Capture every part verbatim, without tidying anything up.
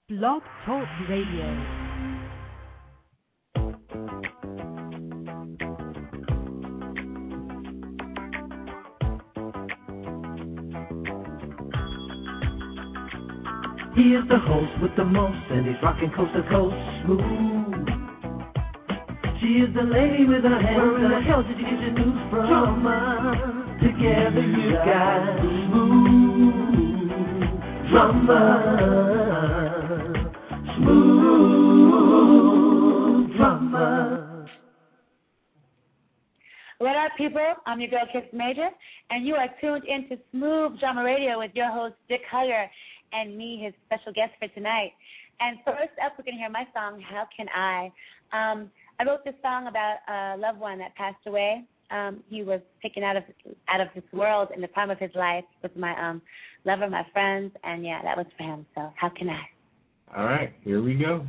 Blog Talk Radio. He is the host with the most, and he's rocking coast to coast smooth. She is the lady with her hands. Where in the hell did you get your news from? Drama. Together you got smooth drama. Smooth drama. What up, people? I'm your girl, Kiss Major, and you are tuned into Smooth Drama Radio with your host, Dick Hugger, and me, his special guest for tonight. And first up, we're going to hear my song, How Can I? Um, I wrote this song about a loved one that passed away. Um, he was taken out of out of this world in the prime of his life with my um, lover, my friends, and, yeah, that was for him. So how can I? All right, here we go.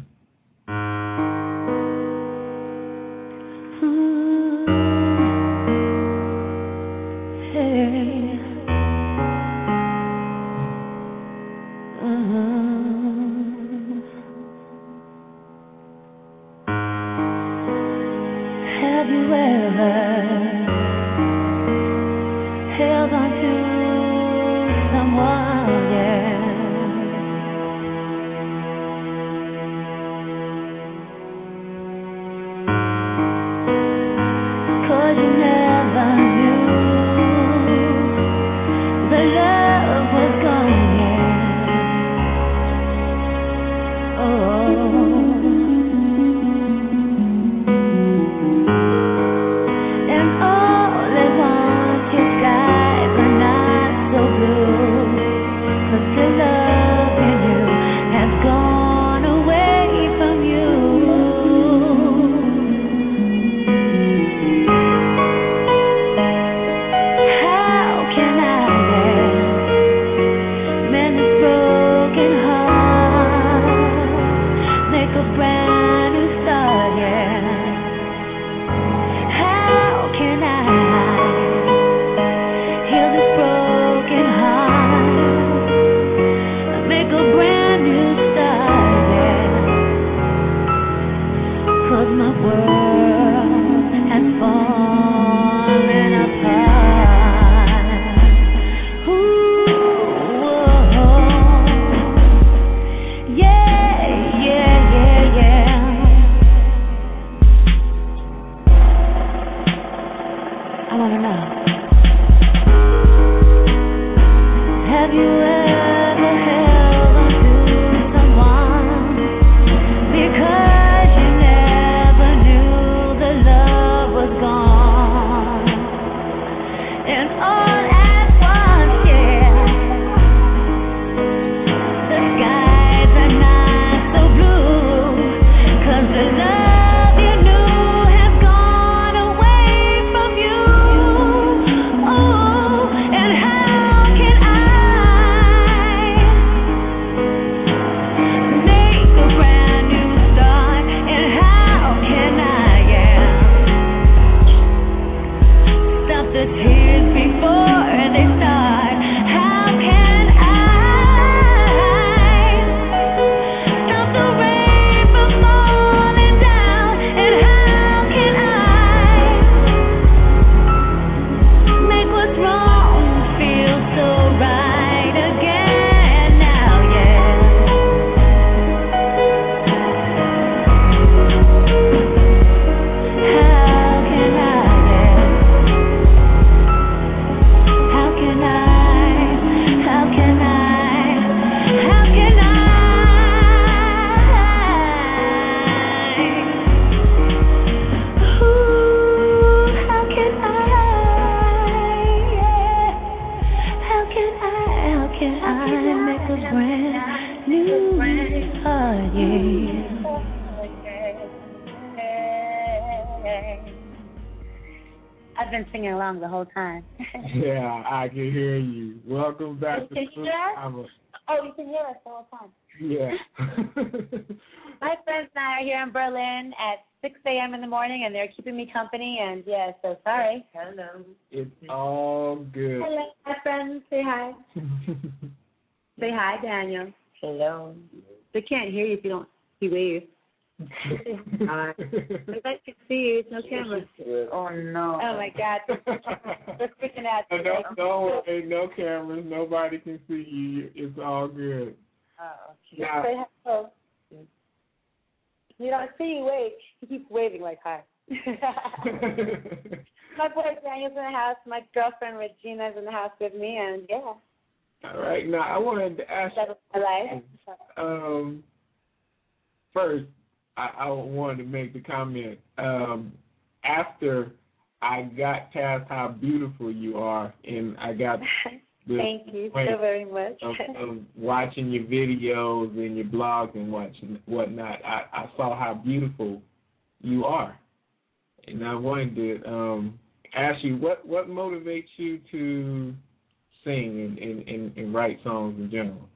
I've been singing along the whole time. Yeah, I can hear you. Welcome back can to you hear us? I'm a, Oh, you can hear us the whole time. Yeah. My friends and I are here in Berlin at six a.m. in the morning, and they're keeping me company, and, yeah, so sorry. Hello. It's all good. Hello, my friends. Say hi. Say hi, Daniel. Hello. They can't hear you if you don't see waves. uh, I can see you. It's no camera. Oh, no. Oh, my God. We're freaking out. No, no, no, ain't no cameras. Nobody can see you. It's all good. Oh, okay. Now, Say hello. You don't see you wave. He keeps waving like hi. My boy Daniel's in the house. My girlfriend Regina's in the house with me, and yeah. All right. Now, I wanted to ask That was my life. um, first, I, I wanted to make the comment, um, after I got past how beautiful you are, and I got the Thank you so very much. Of, of watching your videos and your blogs and watching whatnot, I, I saw how beautiful you are. And I wanted to um, ask you, what, what motivates you to sing and, and, and, and write songs in general?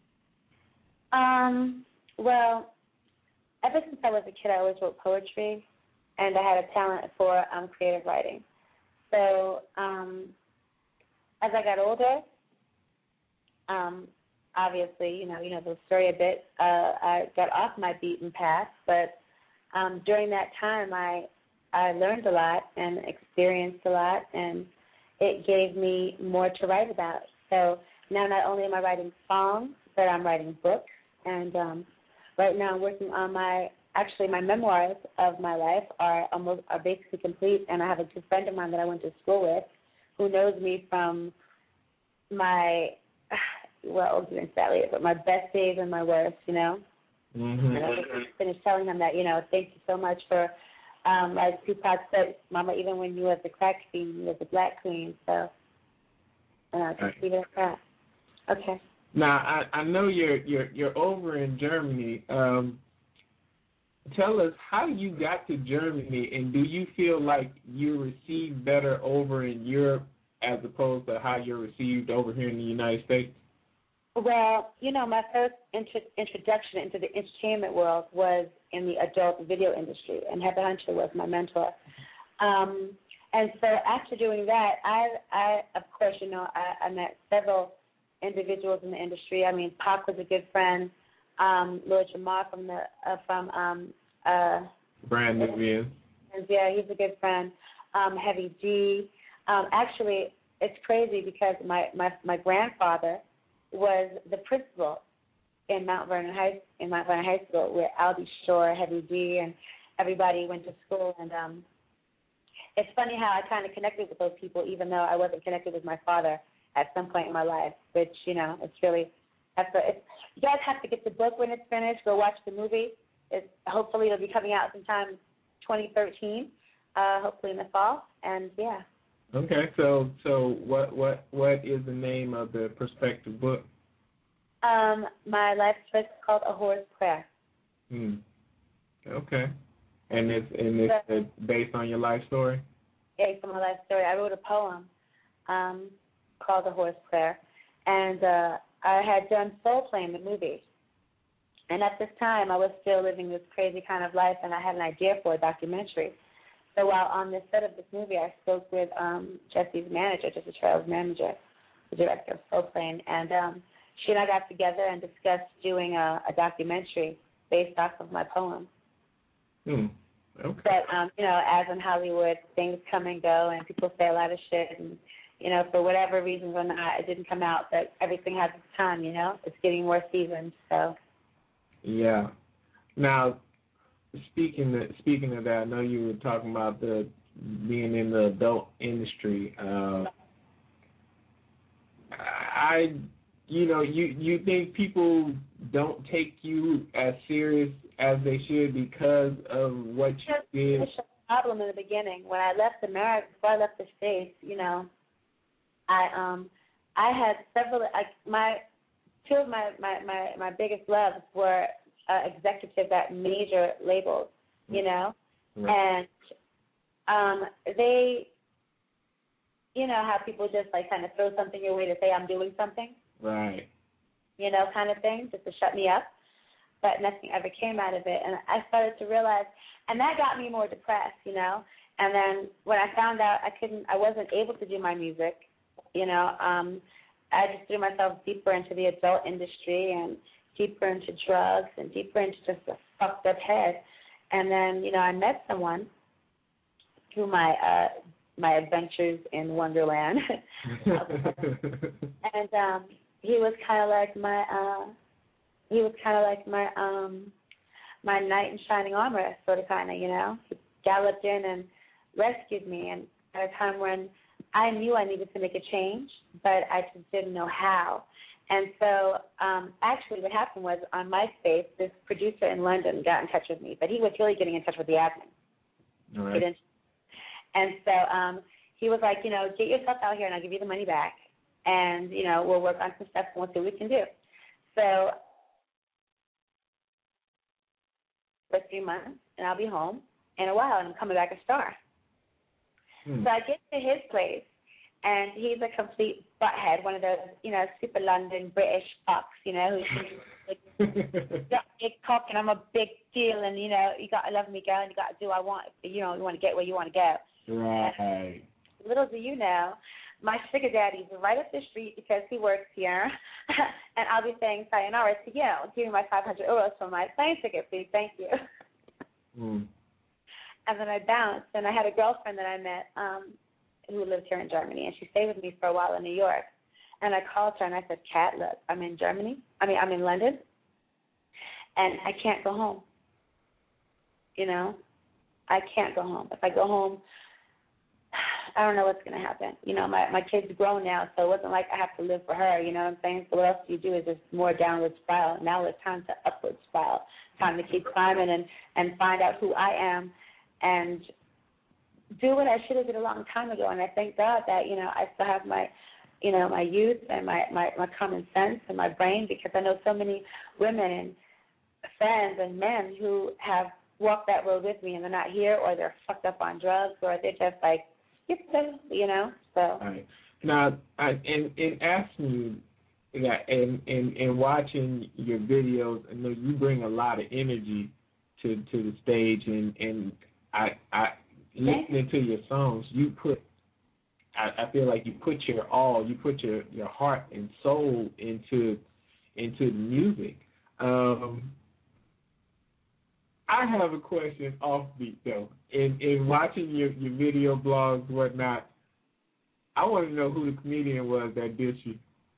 Um, well, ever since I was a kid, I always wrote poetry, and I had a talent for um, creative writing. So um, as I got older, um, obviously, you know, you know the story a bit. Uh, I got off my beaten path, but um, during that time, I I learned a lot and experienced a lot, and it gave me more to write about. So now, not only am I writing songs, but I'm writing books, and um, right now I'm working on my actually my memoirs of my life are almost are basically complete, and I have a good friend of mine that I went to school with, who knows me from my well, I'll get into that later, but my best days and my worst, you know. Mm-hmm. And I just finished telling him that, you know, thank you so much for, um, as Tupac said, Mama, even when you was the crack queen, you was the black queen. So, and I'll just right. leave it at that. Okay. Now, I, I know you're you're you're over in Germany. Um, tell us how you got to Germany, and do you feel like you're received better over in Europe as opposed to how you're received over here in the United States? Well, you know, my first intro- introduction into the entertainment world was in the adult video industry, and Heather Hunter was my mentor. Um, and so after doing that, I, I of course, you know, I, I met several individuals in the industry. I mean, Pac was a good friend. Um, Lord Jamar from the uh, from um, uh, Brand Nubian. Yeah, he's a good friend. Um, Heavy D. Um, actually, it's crazy because my, my, my grandfather was the principal in Mount Vernon High in Mount Vernon High School, where Albie Shore, Heavy D, and everybody went to school. And um, it's funny how I kind of connected with those people, even though I wasn't connected with my father at some point in my life. Which, you know, it's really that's a, it's, you guys have to get the book when it's finished. Go watch the movie. It's hopefully it'll be coming out sometime twenty thirteen, uh, hopefully in the fall. And yeah. Okay, so so what what what is the name of the prospective book? Um, my life's book is called A Whore's Prayer. Hmm. Okay, and it's and it's uh, based on your life story. Yeah, it's on my life story. I wrote a poem um, called A Whore's Prayer, and uh, I had done Soul Plane, the movie, and at this time I was still living this crazy kind of life, and I had an idea for a documentary. So while on the set of this movie, I spoke with um, Jesse's manager, Jesse Trail's manager, the director of Soul Plane, and um, she and I got together and discussed doing a, a documentary based off of my poem. Hmm. Okay. But, um, you know, as in Hollywood, things come and go, and people say a lot of shit, and, you know, for whatever reasons or not, it didn't come out, but everything has its time, you know? It's getting more seasoned, so. Yeah. Now, Speaking of, speaking of that, I know you were talking about the being in the adult industry. Uh, I, you know, you you think people don't take you as serious as they should because of what you did? It's a problem in the beginning. When I left America, before I left the States, you know, I um I had several. I, my two of my my my, my biggest loves were. Uh, executive at major labels, you know, right. and um, they, you know, how people just like kind of throw something your way to say I'm doing something, right? You know, kind of thing, just to shut me up. But nothing ever came out of it, and I started to realize, and that got me more depressed, you know. And then when I found out I couldn't, I wasn't able to do my music, you know, um, I just threw myself deeper into the adult industry and deeper into drugs and deeper into just a fucked up head. And then, you know, I met someone through my uh, my adventures in Wonderland, and um, he was kind of like my uh, he was kind of like my um, my knight in shining armor, sort of kind of, you know. He galloped in and rescued me, and at a time when I knew I needed to make a change, but I just didn't know how. And so um, actually what happened was on MySpace, this producer in London got in touch with me, but he was really getting in touch with the admin. All right. And so um, he was like, you know, get yourself out here and I'll give you the money back. And, you know, we'll work on some stuff and we'll see what we can do. So for a few months, and I'll be home in a while, and I'm coming back a star. Hmm. So I get to his place, and he's a complete butthead, one of those, you know, super London British fucks, you know, who's like, got big cock and I'm a big deal, and, you know, you got to love me, girl, and you got to do what I want. You know, you want to get where you want to go. Right. And little do you know, my sugar daddy's right up the street because he works here, and I'll be saying sayonara to you. Give me my five hundred euros for my plane ticket, please. Thank you. Mm. And then I bounced, and I had a girlfriend that I met um, who lived here in Germany, and she stayed with me for a while in New York. And I called her, and I said, Kat, look, I'm in Germany. I mean, I'm in London, and I can't go home. You know, I can't go home. If I go home, I don't know what's going to happen. You know, my, my kid's grown now, so it wasn't like I have to live for her, you know what I'm saying? So what else do you do is just more downward spiral. Now it's time to upward spiral. Time to keep climbing and, and find out who I am and do what I should have did a long time ago. And I thank God that, you know, I still have my, you know, my youth and my, my, my common sense and my brain, because I know so many women and friends and men who have walked that road with me and they're not here, or they're fucked up on drugs, or they're just like, you know, so. All right. Now, I, in, in asking you, yeah, and, and, and watching your videos, I know you bring a lot of energy to, to the stage, and, and I, I listening to your songs, you put, I, I feel like you put your all, you put your, your heart and soul into into the music. Um, I have a question offbeat though. In in watching your, your video blogs, whatnot, I want to know who the comedian was that did you.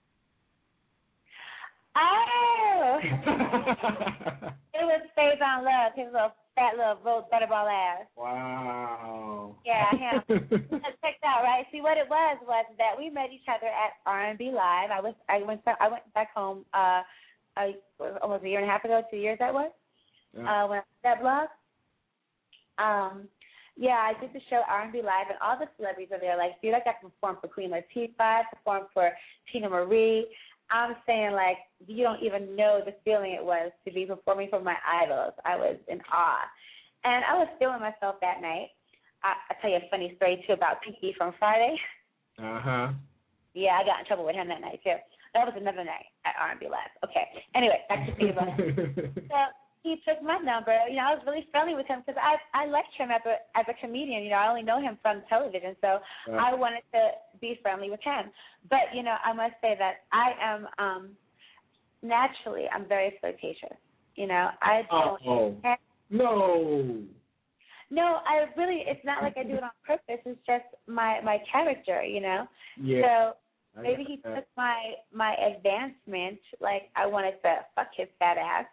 Oh, it was Faith on Love, his little fat little rose butterball ass. Wow. Yeah, him. Check that out, right? See, what it was was that we met each other at R and B Live. I was I went to, I went back home uh, a, almost a year and a half ago, two years that was. Yeah. Uh, when I did that blog. Um, yeah, I did the show R and B Live, and all the celebrities are there. Like, dude, I got to perform for Queen Latifah, perform for Tina Marie. I'm saying, like, you don't even know the feeling it was to be performing for my idols. I was in awe. And I was feeling myself that night. I, I'll tell you a funny story, too, about Pinky from Friday. Uh-huh. Yeah, I got in trouble with him that night, too. That was another night at R and B Live. Okay. Anyway, back to Pinky. So he took my number. You know, I was really friendly with him because I I liked him as a as a comedian. You know, I only know him from television, so uh, I wanted to be friendly with him. But you know, I must say that I am um, naturally I'm very flirtatious. You know, I don't. Oh no. No, I really. It's not like I do it on purpose. It's just my my character. You know. Yeah. So maybe he took my my advancement. Like I wanted to fuck his fat ass.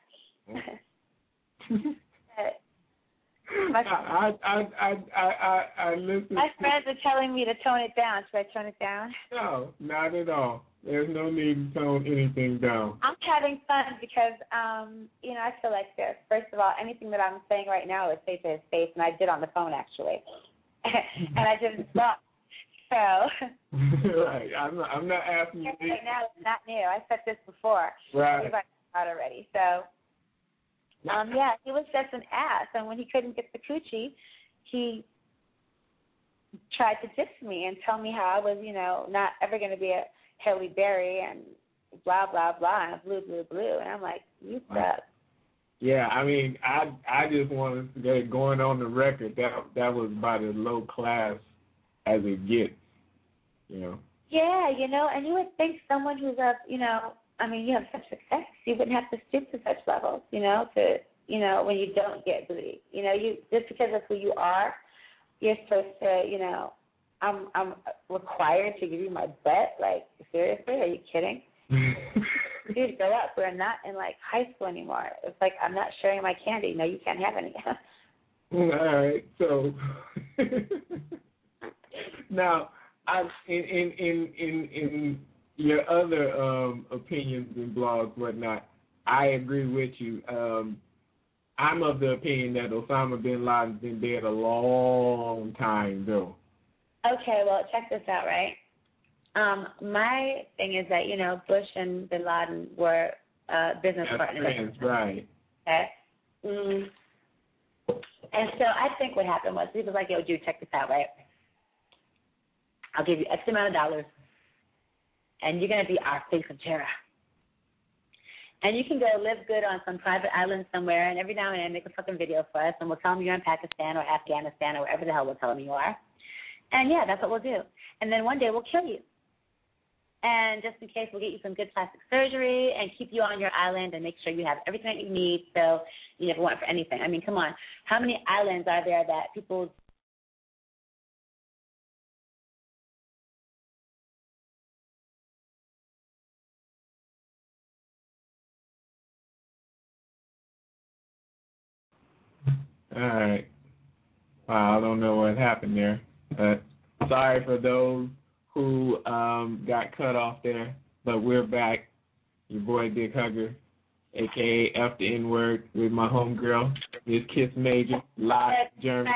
my, I, I, I, I, I, I listen. My friends are telling me to tone it down. Should I tone it down? No, not at all. There's no need to tone anything down. I'm having fun because, um, you know, I feel like this. First of all, anything that I'm saying right now is say to his face, and I did on the phone, actually. And I didn't stop. So. Right. I'm not, I'm not asking you. Right now, it's not new. I said this before. Right. We've out already. So. Um, yeah, he was just an ass, and when he couldn't get the coochie, he tried to diss me and tell me how I was, you know, not ever going to be a Halle Berry and blah, blah, blah, and blue, blue, blue. And I'm like, you suck. Yeah, I mean, I I just wanted to get going on the record. That that was about as low class as it gets, you know. Yeah, you know, and you would think someone who's a, you know, I mean, you have such success, you wouldn't have to stoop to such levels, you know, to, you know, when you don't get booty. You know, you just because that's who you are, you're supposed to, you know, I'm I'm required to give you my butt. Like, seriously? Are you kidding? Dude, grow up. We're not in, like, high school anymore. It's like, I'm not sharing my candy. No, you can't have any. All right. So now, I in in in in, in your other um, opinions and blogs, whatnot, I agree with you. Um, I'm of the opinion that Osama bin Laden's been dead a long time, though. Okay, well, check this out, right? Um, my thing is that, you know, Bush and bin Laden were uh, business That's partners. friends, right. Okay. Mm. And so I think what happened was he was like, yo, dude, check this out, right? I'll give you X amount of dollars, and you're going to be our face of terror. And you can go live good on some private island somewhere, and every now and then make a fucking video for us, and we'll tell them you're in Pakistan or Afghanistan or wherever the hell we'll tell them you are. And, yeah, that's what we'll do. And then one day we'll kill you. And just in case, we'll get you some good plastic surgery and keep you on your island and make sure you have everything that you need so you never want for anything. I mean, come on. How many islands are there that people – All right. Wow, I don't know what happened there. But sorry for those who um, got cut off there, but we're back. Your boy Dick Hugger, a k a. F the N-word, with my homegirl, Miss Kiss Major, live from Germany.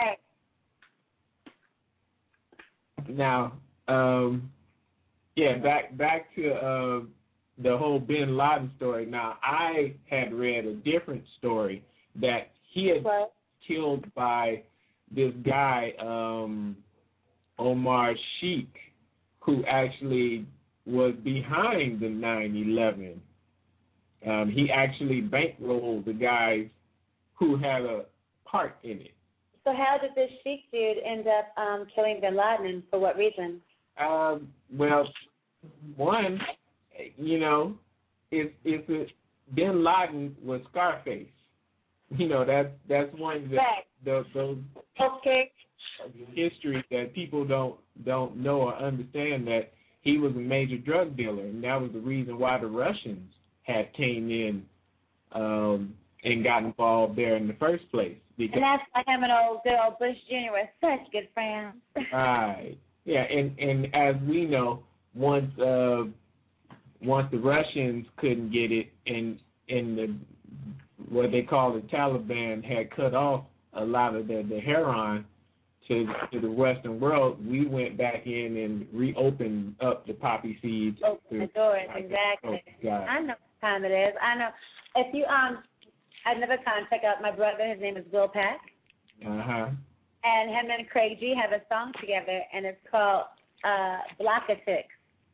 Now, um, yeah, back back to uh, the whole bin Laden story. Now, I had read a different story that he had what? killed by this guy, um, Omar Sheikh, who actually was behind the nine eleven. Um, he actually bankrolled the guys who had a part in it. So how did this Sheikh dude end up um, killing bin Laden, and for what reason? Um, well, one, you know, it's it's a, bin Laden was Scarface. You know, that's that's one of the, right. the those okay. history that people don't don't know or understand, that he was a major drug dealer, and that was the reason why the Russians had came in um, and got involved there in the first place. Because, and that's why him and old good old Bush Junior were such good friends. right. Yeah, and, and as we know, once uh, once the Russians couldn't get it, and and the what they call the Taliban had cut off a lot of the, the heroin to to the Western world, we went back in and reopened up the poppy seeds. Open the doors, exactly. Oh, I know what time it is. I know. If you um, another time, check out my brother. His name is Will Pack. Uh huh. And him and Craig G have a song together, and it's called uh, Blockatics.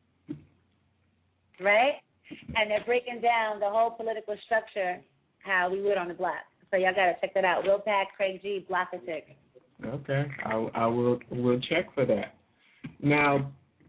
Right? And they're breaking down the whole political structure, how we would on the block. So y'all got to check that out. Will Pack, Craig G, Blockatics. Okay, I, I will will check for that. Now,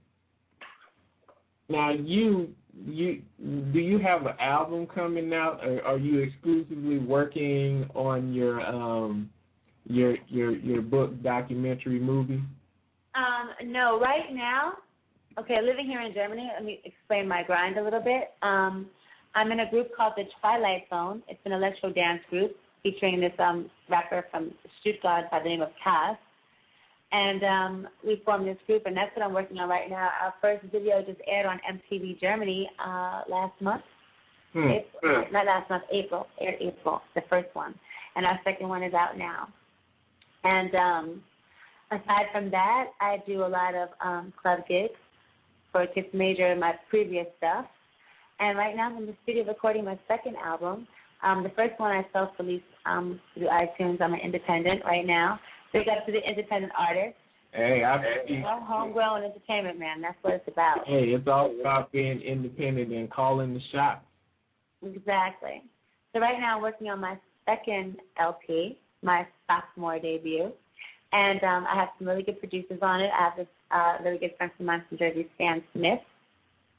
now you you do you have an album coming out, or are you exclusively working on your um your your your book, documentary, movie? Um, no, right now, okay, living here in Germany, let me explain my grind a little bit. Um, I'm in a group called the Twilight Zone. It's an electro dance group featuring this um, rapper from Stuttgart by the name of Cass. And um, we formed this group, and that's what I'm working on right now. Our first video just aired on M T V Germany uh, last month. Hmm. April, not last month, April, aired April, the first one. And our second one is out now. And um, aside from that, I do a lot of um, club gigs for Kiss Major and my previous stuff. And right now I'm in the studio recording my second album. Um, the first one I self-released um, through iTunes. I'm an independent right now. Big up to the independent artists. Hey, I you know, homegrown entertainment, man. That's what it's about. Hey, it's all about being independent and calling the shots. Exactly. So right now I'm working on my second L P, my sophomore debut. And um, I have some really good producers on it. I have this uh, really good friend of mine from Jersey, Stan Smith.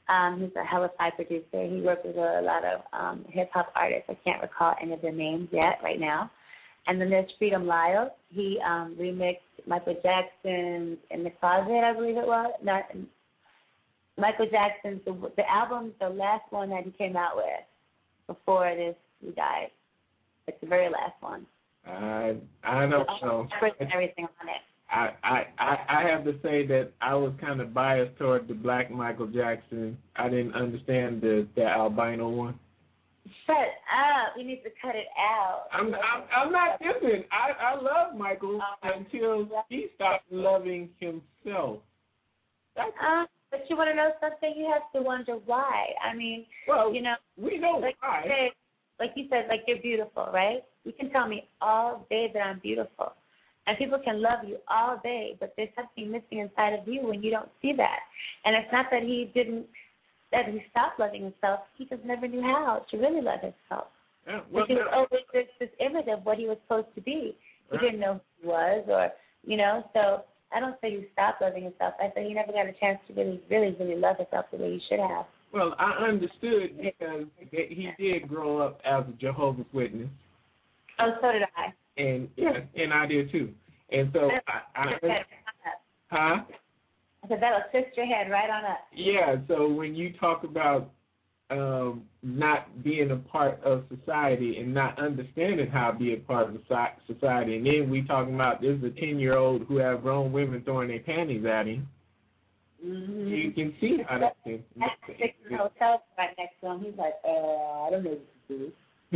Um, he's a hella fine producer. He works with a lot of um, hip hop artists. I can't recall any of their names yet right now. And then there's Freedom Lyle. He um, remixed Michael Jackson's In the Closet, I believe it was. Not Michael Jackson's the, the album, the last one that he came out with before this he died. It's the very last one. I I don't know. Everything on it. I, I, I I have to say that I was kind of biased toward the black Michael Jackson. I didn't understand the, the albino one. Shut up. You need to cut it out. I'm I'm, I'm not different. I, I love Michael um, until he stopped loving himself. That's um, but you want to know something? You have to wonder why. I mean, well, you know, we know like why. You said, like you said, like you're beautiful, right? You can tell me all day that I'm beautiful. And people can love you all day, but there's something missing inside of you when you don't see that. And it's not that he didn't, that he stopped loving himself. He just never knew how to really love himself. Yeah, well, he was always this, this image of what he was supposed to be. He right. didn't know who he was, or, you know, so I don't say he stopped loving himself. I say he never got a chance to really, really, really love himself the way he should have. Well, I understood because he did grow up as a Jehovah's Witness. Oh, so did I. And yeah, and I did too. And so I, I huh? I said that'll twist your head right on up. Yeah. So when you talk about um, not being a part of society and not understanding how to be a part of society, and then we talking about this is a ten-year-old who have grown women throwing their panties at him. Mm-hmm. You can see how that can. Six hotel right next to him. He's like, uh, I don't know what to do.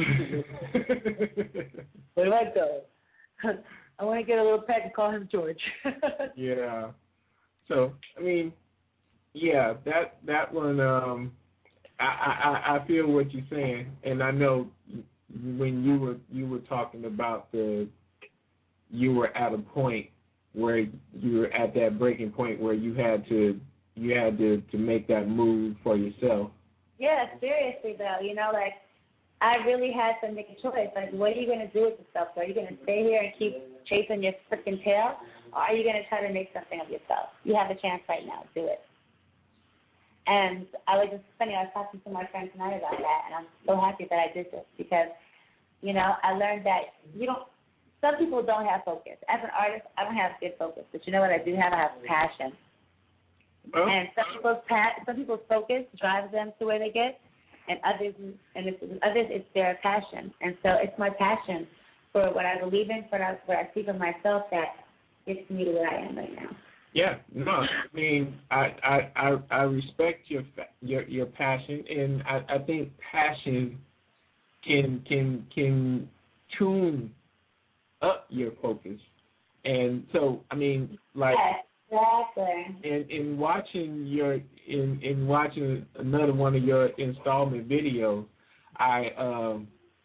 Where do I go? I want to get a little pet and call him George. Yeah. So I mean, yeah, that that one. Um, I, I I feel what you're saying, and I know when you were you were talking about the, you were at a point where you were at that breaking point where you had to you had to, to make that move for yourself. Yeah, seriously though, you know, like I really had to make a choice. Like, what are you going to do with yourself? Are you going to stay here and keep chasing your freaking tail, or are you going to try to make something of yourself? You have a chance right now. Do it. And I was just funny. I was talking to my friend tonight about that, and I'm so happy that I did this because, you know, I learned that you don't. Some people don't have focus. As an artist, I don't have good focus, but you know what I do have? I have passion. Oh. And some people's pa- some people's focus drives them to where they get, and others and it's, others it's their passion. And so it's my passion for what I believe in, for what I see for myself that gets me to where I am right now. Yeah, no, I mean, I I, I, I respect your your your passion, and I, I think passion can can can tune up your focus, and so I mean, like, exactly. In in watching your in in watching another one of your installment videos, I um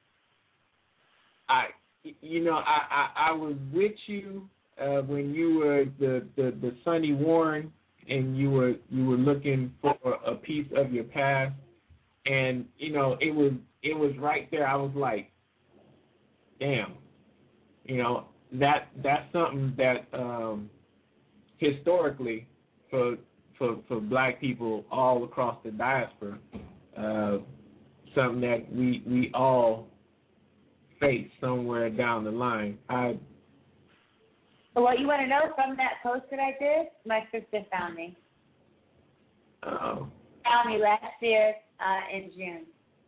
I you know I I, I was with you. Uh, when you were the, the, the Sonny Warren and you were you were looking for a piece of your past, and you know it was it was right there. I was like, damn, you know that that's something that um, historically for for for Black people all across the diaspora, uh, something that we we all face somewhere down the line. I. But what you want to know from that post that I did, my sister found me. Oh. Found me last year uh, in June.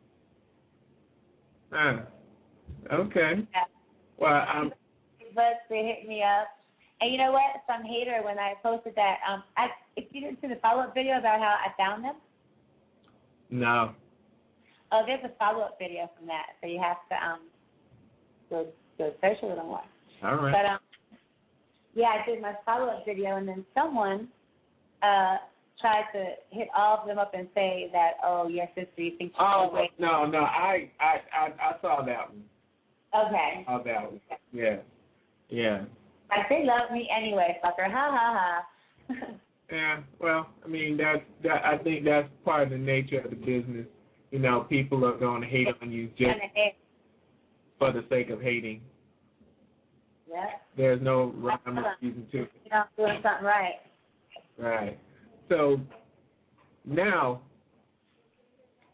Ah. Okay. Yeah. Well, I'm. But they hit me up, and you know what? Some hater when I posted that. Um, I if you didn't see the follow-up video about how I found them. No. Oh, there's a follow-up video from that, so you have to um go go search a little more. All right. But um. Yeah, I did my follow-up video, and then someone uh, tried to hit all of them up and say that, oh, your sister, you think she's Oh, great. no, no, I, I, I, I saw that one. Okay. I saw that one. Yeah, yeah. Like, they love me anyway, fucker. Ha, ha, ha. Yeah, well, I mean, that's, that, I think that's part of the nature of the business. You know, people are going to hate on you just for the sake of hating. Yeah. There's no rhyme or reason to it. You're not doing something right. Right. So now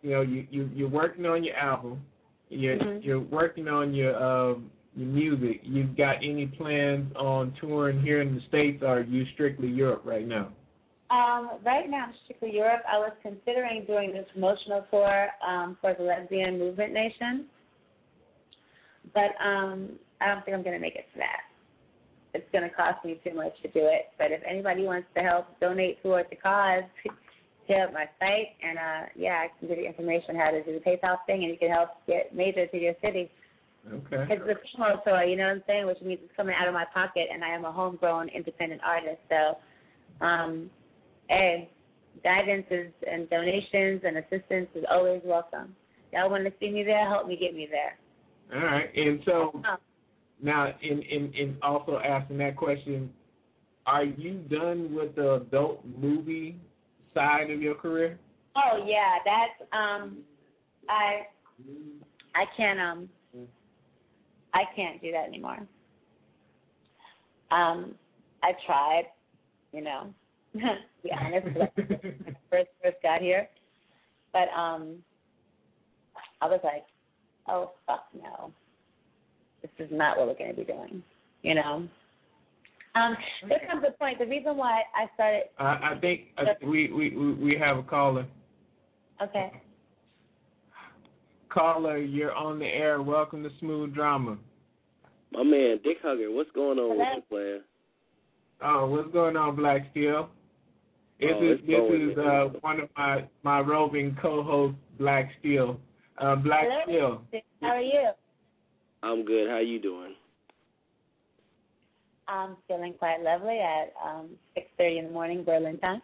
you know, you, you you're working on your album. You're mm-hmm. you're working on your um, your music. You've got any plans on touring here in the States, or are you strictly Europe right now? Um, right now, I'm strictly Europe. I was considering doing this promotional tour um, for the Lesbian Movement Nation, but um, I don't think I'm going to make it to that. It's going to cost me too much to do it. But if anybody wants to help donate towards the cause, hit up my site, and uh, yeah, I can give you information how to do the PayPal thing, and you can help get Major to your city. Okay. It's a promo tour, you know what I'm saying, which means it's coming out of my pocket, and I am a homegrown independent artist. So, um, hey, guidance is, and donations and assistance is always welcome. Y'all want to see me there? Help me get me there. All right. And so oh. now, in, in, in also asking that question, are you done with the adult movie side of your career? Oh yeah, that's um, I I can't um, I can't do that anymore. Um, I tried, you know. To be honest, when I first first got here, but um, I was like, oh fuck no, this is not what we're going to be doing, you know. Um, there comes a point. The reason why I started. I, I think uh, we, we we have a caller. Okay. Caller, you're on the air. Welcome to Smooth Drama. My man, Dick Hugger. What's going on Hello? with you, player? Oh, what's going on, Black Steel? This oh, is this is uh, one of my, my roving co-hosts, Black Steel. Uh, Black Hello? Steel. How are you? I'm good. How you doing? I'm feeling quite lovely at um, six thirty in the morning, Berlin time.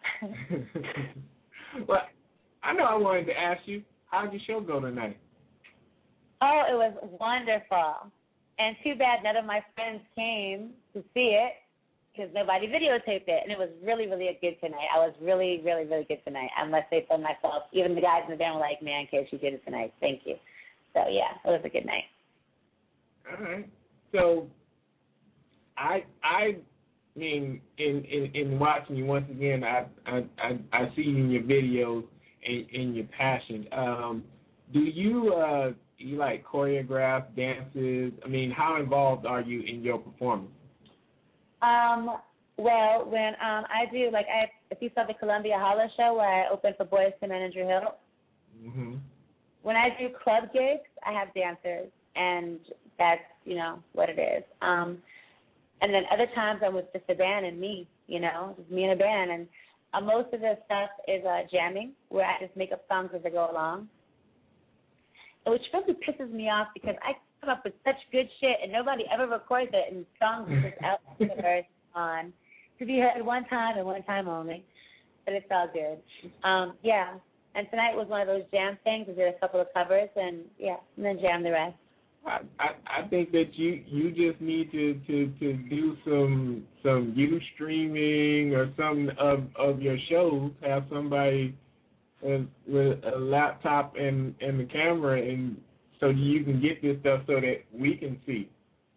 Well, I know I wanted to ask you, how'd your show go tonight? Oh, it was wonderful. And too bad none of my friends came to see it because nobody videotaped it. And it was really, really a good tonight. I was really, really, really good tonight. I must say so myself. Even the guys in the band were like, man, Kate, you did it tonight. Thank you. So, yeah, it was a good night. All right. So, I I mean, in, in, in watching you once again, I I, I, I see in your videos and in your passion. Um, do you uh, you like choreograph dances? I mean, how involved are you in your performance? Um. Well, when um I do like I if you saw the Columbia Holla show where I opened for Boyz two Men and Drew Hill. Mm-hmm. When I do club gigs, I have dancers, and that's you know what it is. Um. And then other times I'm with just a band and me, you know, just me and a band. And uh, most of the stuff is uh, jamming, where I just make up songs as I go along. Which really pisses me off because I come up with such good shit and nobody ever records it, and songs are just out there on to be heard one time and one time only. But it's all good. Um, yeah. And tonight was one of those jam things. I did a couple of covers and, yeah, and then jam the rest. I, I, I think that you, you just need to, to, to do some some you streaming or some of, of your shows. Have somebody uh, with a laptop and, and the camera, and so you can get this stuff so that we can see.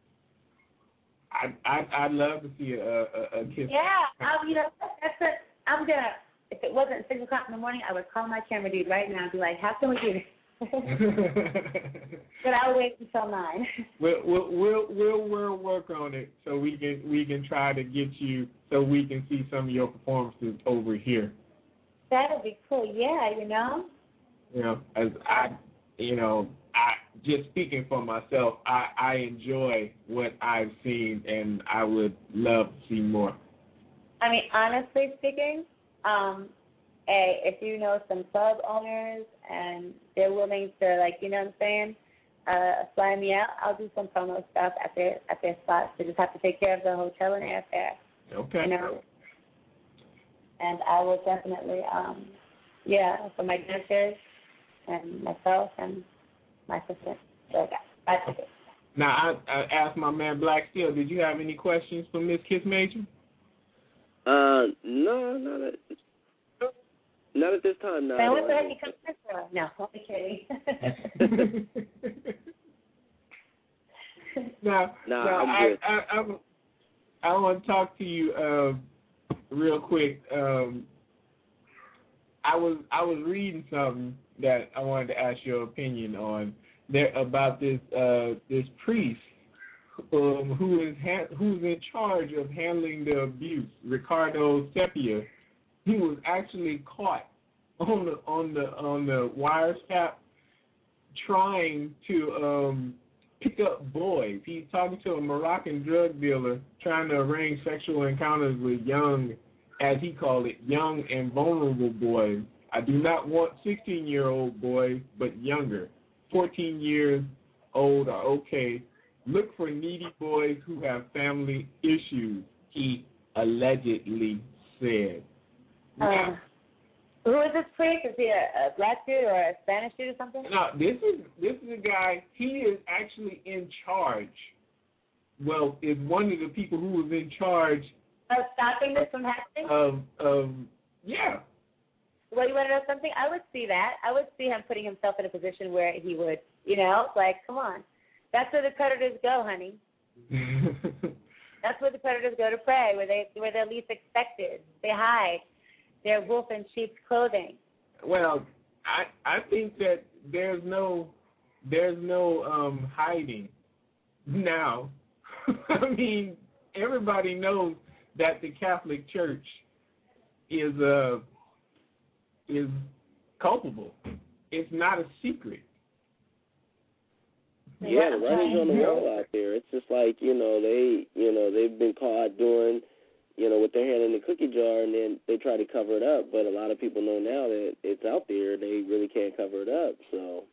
I I I'd love to see a a, a kiss. Yeah, I, you know that's what I'm gonna. If it wasn't six o'clock in the morning, I would call my camera dude right now and be like, "How can we do this?" But I'll wait until nine. We'll, we'll we'll we'll we'll work on it so we can we can try to get you so we can see some of your performances over here. That'll be cool. Yeah, you know. You know, as I, you know, I just speaking for myself, I I enjoy what I've seen, and I would love to see more. I mean, honestly speaking, um. Hey, if you know some club owners and they're willing to, like, you know what I'm saying, uh, fly me out, I'll do some promo stuff at their at their spots. They just have to take care of the hotel and airfare. Okay. You know? And I will definitely, um, yeah, for my dancers and myself and my assistant. So I took it. Now, I, I asked my man Black Steel, did you have any questions for Miss Kiss Major? Uh, no, not at Not at this time, no. Man, what the heck you come here for? No, I'm kidding. now, nah, now I'm I, good. I, I, I want to talk to you uh, real quick. Um, I was I was reading something, that I wanted to ask your opinion on there about this uh, this priest um, who is ha- who's in charge of handling the abuse, Ricardo Sepia. He was actually caught on the on the on the wiretap trying to um, pick up boys. He's talking to a Moroccan drug dealer trying to arrange sexual encounters with young, as he called it, young and vulnerable boys. I do not want sixteen-year-old boys, but younger. fourteen years old are okay. Look for needy boys who have family issues, he allegedly said. Um, who is this priest? Is he a, a black dude or a Spanish dude or something? No, this is this is a guy. He is actually in charge. Well, is one of the people who was in charge Of stopping this from happening? of of yeah. Well, you want to know something? I would see that. I would see him putting himself in a position where he would, you know, like, come on. That's where the predators go, honey. That's where the predators go to prey, where they where they're least expected. They hide. They're wolf in sheep's clothing. Well, I I think that there's no there's no um, hiding now. I mean, everybody knows that the Catholic Church is uh is culpable. It's not a secret. Yeah, the writing's on the wall out there. It's just like, you know, they you know, they've been caught doing, you know, with their hand in the cookie jar, and then they try to cover it up. But a lot of people know now that it's out there. They really can't cover it up. So,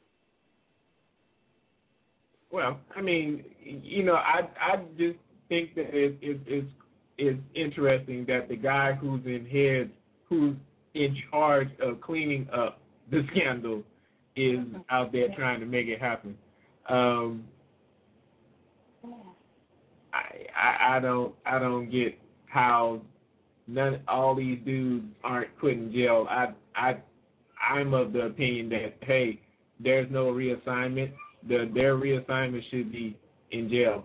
well, I mean, you know, I I just think that it, it, it's it's interesting that the guy who's in head, who's in charge of cleaning up the scandal, is out there trying to make it happen. Um, I, I I don't I don't get how none all these dudes aren't put in jail. I I I'm of the opinion that hey, there's no reassignment. The their reassignment should be in jail.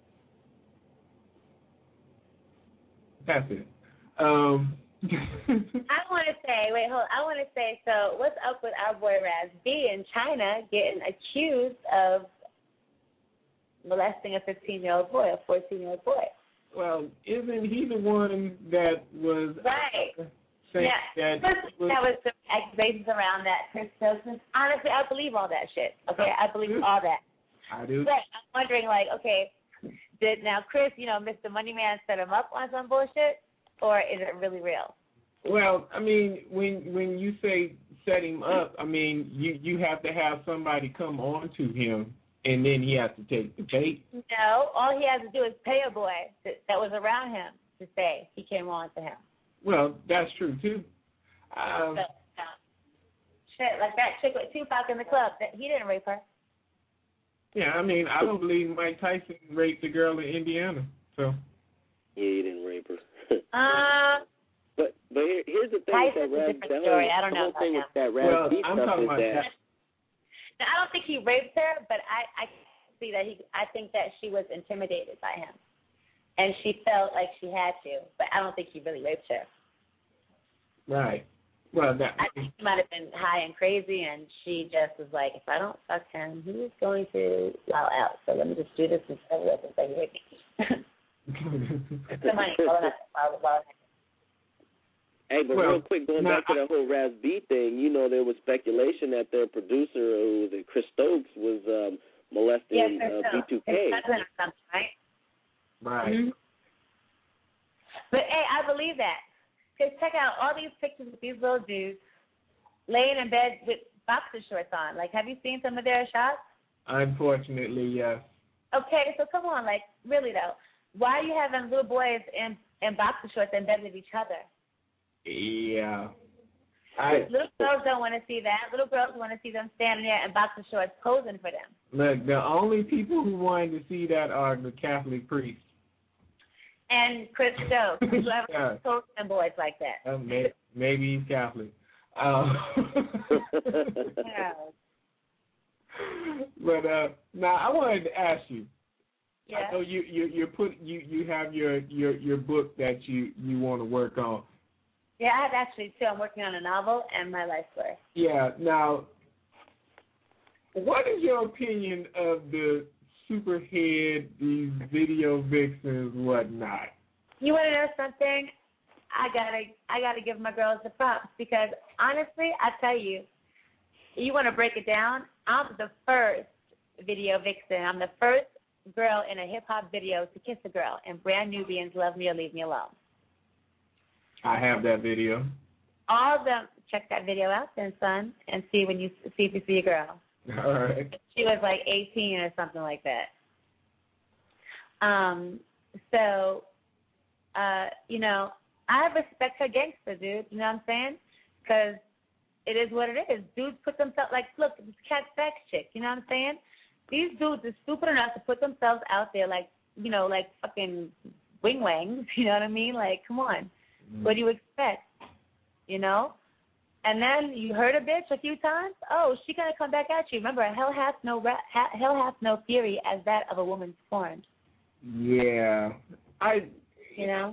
That's it. Um, I want to say, wait, hold on. I want to say, so what's up with our boy Raz B in China getting accused of molesting a fifteen-year-old boy, a fourteen-year-old boy? Well, isn't he the one that was right? saying yeah. that was, that was the accusations around that Chris Stokes? Honestly, I believe all that shit. Okay, I believe all that. I do. But I'm wondering, like, okay, did now Chris, you know, Mister Moneyman set him up on some bullshit, or is it really real? Well, I mean, when when you say set him up, I mean you you have to have somebody come on to him, and then he has to take the bait. No, all he has to do is pay a boy that, that was around him to say he came on to him. Well, that's true too. Um, so, no. Shit, like that chick with Tupac in the club, that he didn't rape her. Yeah, I mean, I don't believe Mike Tyson raped a girl in Indiana. So. Yeah, he didn't rape her. uh. But but here, here's the thing Tyson's with that a Raz, different story. I don't know the whole about thing that. with that Raz Well, B I'm stuff talking is about that. that. Now, I don't think he raped her, but I I see that he. I think that she was intimidated by him, and she felt like she had to. But I don't think he really raped her. Right. Well, that. I think he might have been high and crazy, and she just was like, if I don't fuck him, he's going to allow out. So let me just do this instead of this and say, raped me. The money. While, while, Hey, but well, real quick, going now, back to the whole Raz B thing, you know, there was speculation that their producer, who was it, Chris Stokes, was um, molesting yes, uh, B two K. His cousin or something, right? Right. Mm-hmm. But, hey, I believe that. Because check out all these pictures of these little dudes laying in bed with boxer shorts on. Like, have you seen some of their shots? Unfortunately, yes. Okay, so come on, like, really, though. Why are you having little boys in, in boxer shorts in bed with each other? Yeah. I, Little girls don't want to see that. Little girls want to see them standing there in boxer shorts posing for them. Look, the only people who wanted to see that are the Catholic priests. And Chris Stokes, whoever yeah. posed them boys like that. Uh, maybe, maybe he's Catholic. Uh, yeah. But uh, now I wanted to ask you. Yeah. I know you you you put you you have your your your book that you you want to work on. Yeah, I have actually too. I'm working on a novel and my life story. Yeah. Now, what is your opinion of the superhead, these video vixens, whatnot? You want to know something? I gotta, I gotta give my girls the props because honestly, I tell you, you want to break it down. I'm the first video vixen. I'm the first girl in a hip hop video to kiss a girl, and Brand Nubians Love Me or Leave Me Alone. I have that video. All of them, check that video out then, son, and see when you see if you see a girl. All right. She was like eighteen or something like that. Um. So, uh, you know, I respect her gangster, dude. You know what I'm saying? Because it is what it is. Dudes put themselves, like, look, this Cat Sex chick, you know what I'm saying? These dudes are stupid enough to put themselves out there like, you know, like fucking wing wangs, you know what I mean? Like, come on. Mm. What do you expect? You know? And then you hurt a bitch a few times, oh, she going to come back at you. Remember, hell hath no ra- ha- hell hath no fury as that of a woman scorned. Yeah. I, you know?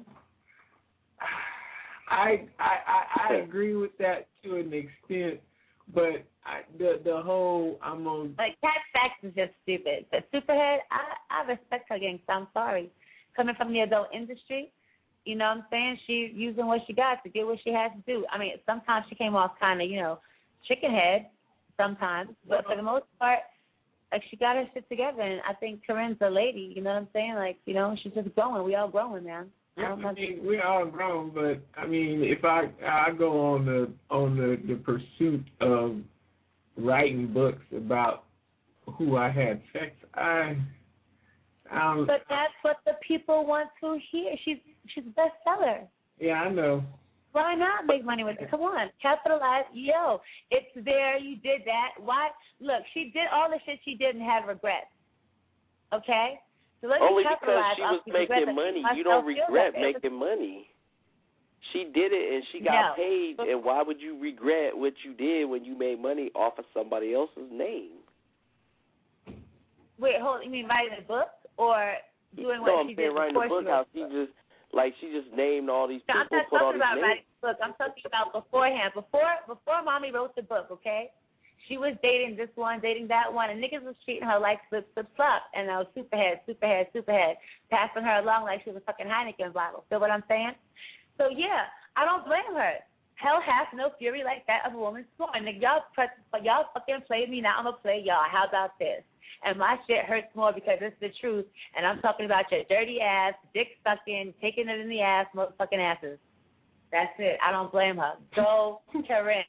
I, I I I agree with that to an extent, but I, the the whole I'm on like Cat Fax is just stupid. But Superhead, I I respect her gangsta. I'm sorry, coming from the adult industry, you know what I'm saying? She's using what she got to get what she has to do. I mean, sometimes she came off kind of you know chicken head, sometimes, but for the most part, like she got her shit together. And I think Corinne's a lady. You know what I'm saying? Like you know she's just growing. We all growing, man. Yeah, I mean, we're all grown, but I mean, if I I go on the on the, the pursuit of writing books about who I had sex, I, I but that's what the people want to hear. She's she's a bestseller. Yeah, I know. Why not make money with it? Come on, capitalize. Yo, it's there. You did that. Why? Look, she did all the shit she did and had regrets. Okay. So only because she was making money. You don't regret making money. She did it and she got no. paid, and why would you regret what you did when you made money off of somebody else's name? Wait, hold. You mean writing a book or doing what no, she I'm did? No, I'm saying writing a book. How she just like she just named all these people. No, I'm not put talking all about these writing a book. I'm talking about beforehand. Before before Mommy wrote the book, okay? She was dating this one, dating that one, and niggas was treating her like slip, slip, slop, and I was superhead, superhead, superhead, passing her along like she was a fucking Heineken bottle. Feel what I'm saying? So, yeah, I don't blame her. Hell has no fury like that of a woman scorned. Nigga, y'all, y'all fucking played me, now I'm going to play y'all. How about this? And my shit hurts more because it's the truth, and I'm talking about your dirty ass, dick sucking, taking it in the ass, motherfucking asses. That's it. I don't blame her. Go, Karen.